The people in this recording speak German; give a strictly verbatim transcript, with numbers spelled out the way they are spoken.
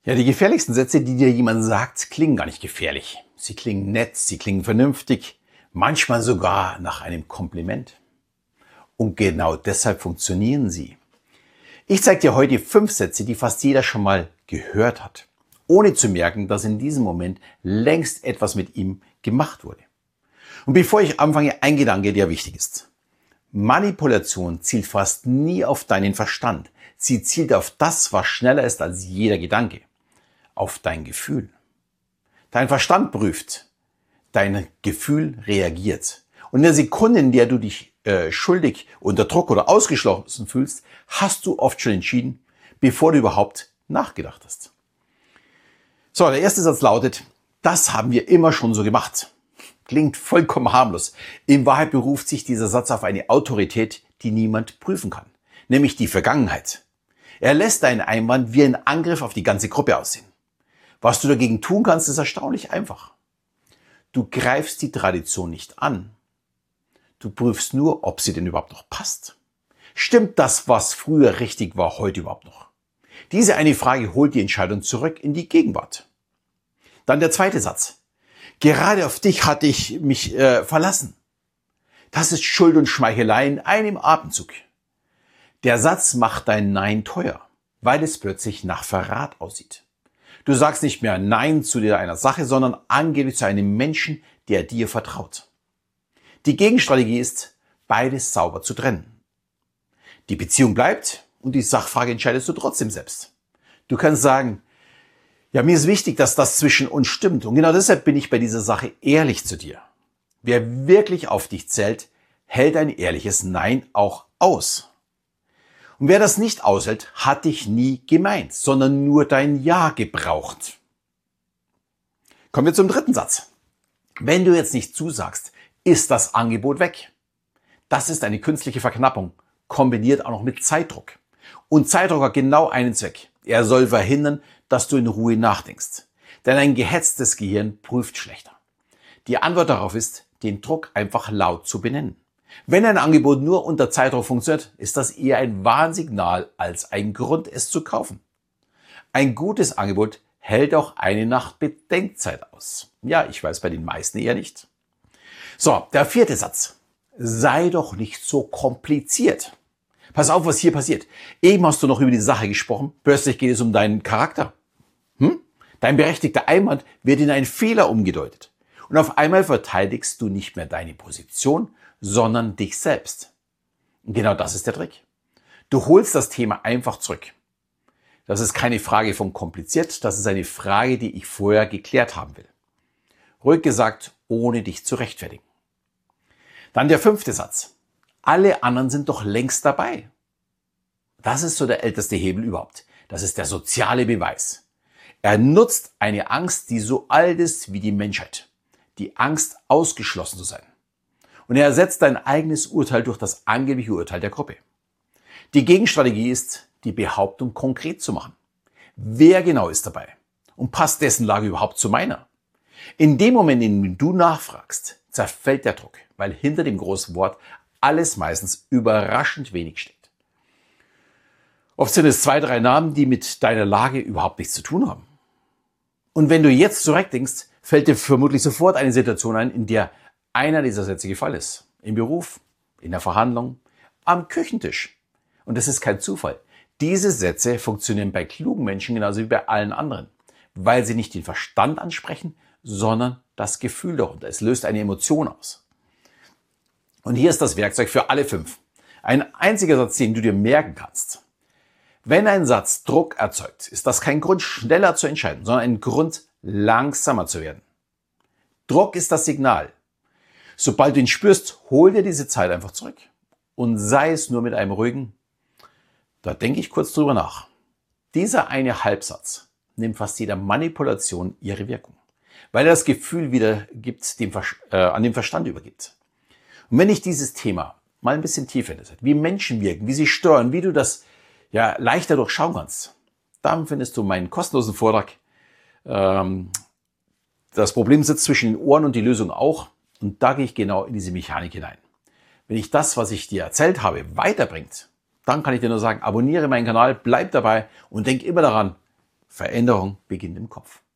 Ja, die gefährlichsten Sätze, die dir jemand sagt, klingen gar nicht gefährlich. Sie klingen nett, sie klingen vernünftig, manchmal sogar nach einem Kompliment. Und genau deshalb funktionieren sie. Ich zeige dir heute fünf Sätze, die fast jeder schon mal gehört hat, ohne zu merken, dass in diesem Moment längst etwas mit ihm gemacht wurde. Und bevor ich anfange, ein Gedanke, der wichtig ist. Manipulation zielt fast nie auf deinen Verstand. Sie zielt auf das, was schneller ist als jeder Gedanke. Auf dein Gefühl. Dein Verstand prüft, dein Gefühl reagiert. Und in der Sekunde, in der du dich äh, schuldig, unter Druck oder ausgeschlossen fühlst, hast du oft schon entschieden, bevor du überhaupt nachgedacht hast. So, der erste Satz lautet, das haben wir immer schon so gemacht. Klingt vollkommen harmlos. In Wahrheit beruft sich dieser Satz auf eine Autorität, die niemand prüfen kann, nämlich die Vergangenheit. Er lässt deinen Einwand wie ein Angriff auf die ganze Gruppe aussehen. Was du dagegen tun kannst, ist erstaunlich einfach. Du greifst die Tradition nicht an. Du prüfst nur, ob sie denn überhaupt noch passt. Stimmt das, was früher richtig war, heute überhaupt noch? Diese eine Frage holt die Entscheidung zurück in die Gegenwart. Dann der zweite Satz. Gerade auf dich hatte ich mich äh, verlassen. Das ist Schuld und Schmeichelei in einem Atemzug. Der Satz macht dein Nein teuer, weil es plötzlich nach Verrat aussieht. Du sagst nicht mehr Nein zu dir einer Sache, sondern angeblich zu einem Menschen, der dir vertraut. Die Gegenstrategie ist, beides sauber zu trennen. Die Beziehung bleibt und die Sachfrage entscheidest du trotzdem selbst. Du kannst sagen, ja, mir ist wichtig, dass das zwischen uns stimmt und genau deshalb bin ich bei dieser Sache ehrlich zu dir. Wer wirklich auf dich zählt, hält ein ehrliches Nein auch aus. Und wer das nicht aushält, hat dich nie gemeint, sondern nur dein Ja gebraucht. Kommen wir zum dritten Satz. Wenn du jetzt nicht zusagst, ist das Angebot weg. Das ist eine künstliche Verknappung, kombiniert auch noch mit Zeitdruck. Und Zeitdruck hat genau einen Zweck. Er soll verhindern, dass du in Ruhe nachdenkst. Denn ein gehetztes Gehirn prüft schlechter. Die Antwort darauf ist, den Druck einfach laut zu benennen. Wenn ein Angebot nur unter Zeitdruck funktioniert, ist das eher ein Warnsignal als ein Grund, es zu kaufen. Ein gutes Angebot hält auch eine Nacht Bedenkzeit aus. Ja, ich weiß bei den meisten eher nicht. So, der vierte Satz. Sei doch nicht so kompliziert. Pass auf, was hier passiert. Eben hast du noch über die Sache gesprochen, plötzlich geht es um deinen Charakter. Hm? Dein berechtigter Einwand wird in einen Fehler umgedeutet. Und auf einmal verteidigst du nicht mehr deine Position, sondern dich selbst. Und genau das ist der Trick. Du holst das Thema einfach zurück. Das ist keine Frage von kompliziert, das ist eine Frage, die ich vorher geklärt haben will. Ruhig gesagt, ohne dich zu rechtfertigen. Dann der fünfte Satz. Alle anderen sind doch längst dabei. Das ist so der älteste Hebel überhaupt. Das ist der soziale Beweis. Er nutzt eine Angst, die so alt ist wie die Menschheit. Die Angst, ausgeschlossen zu sein. Und er ersetzt dein eigenes Urteil durch das angebliche Urteil der Gruppe. Die Gegenstrategie ist, die Behauptung konkret zu machen. Wer genau ist dabei? Und passt dessen Lage überhaupt zu meiner? In dem Moment, in dem du nachfragst, zerfällt der Druck, weil hinter dem großen Wort alles meistens überraschend wenig steht. Oft sind es zwei, drei Namen, die mit deiner Lage überhaupt nichts zu tun haben. Und wenn du jetzt zurückdenkst, fällt dir vermutlich sofort eine Situation ein, in der einer dieser Sätze gefallen ist. Im Beruf, in der Verhandlung, am Küchentisch. Und das ist kein Zufall. Diese Sätze funktionieren bei klugen Menschen genauso wie bei allen anderen, weil sie nicht den Verstand ansprechen, sondern das Gefühl darunter. Es löst eine Emotion aus. Und hier ist das Werkzeug für alle fünf. Ein einziger Satz, den du dir merken kannst. Wenn ein Satz Druck erzeugt, ist das kein Grund, schneller zu entscheiden, sondern ein Grund, langsamer zu werden. Druck ist das Signal. Sobald du ihn spürst, hol dir diese Zeit einfach zurück. Und sei es nur mit einem ruhigen, da denke ich kurz drüber nach. Dieser eine Halbsatz nimmt fast jeder Manipulation ihre Wirkung, weil er das Gefühl wieder gibt, dem, äh, an dem Verstand übergibt. Und wenn ich dieses Thema mal ein bisschen tiefer interessiert, wie Menschen wirken, wie sie steuern, wie du das ja leichter durchschauen kannst, dann findest du meinen kostenlosen Vortrag. Ähm, das Problem sitzt zwischen den Ohren und die Lösung auch. Und da gehe ich genau in diese Mechanik hinein. Wenn ich das, was ich dir erzählt habe, weiterbringt, dann kann ich dir nur sagen, abonniere meinen Kanal, bleib dabei und denk immer daran, Veränderung beginnt im Kopf.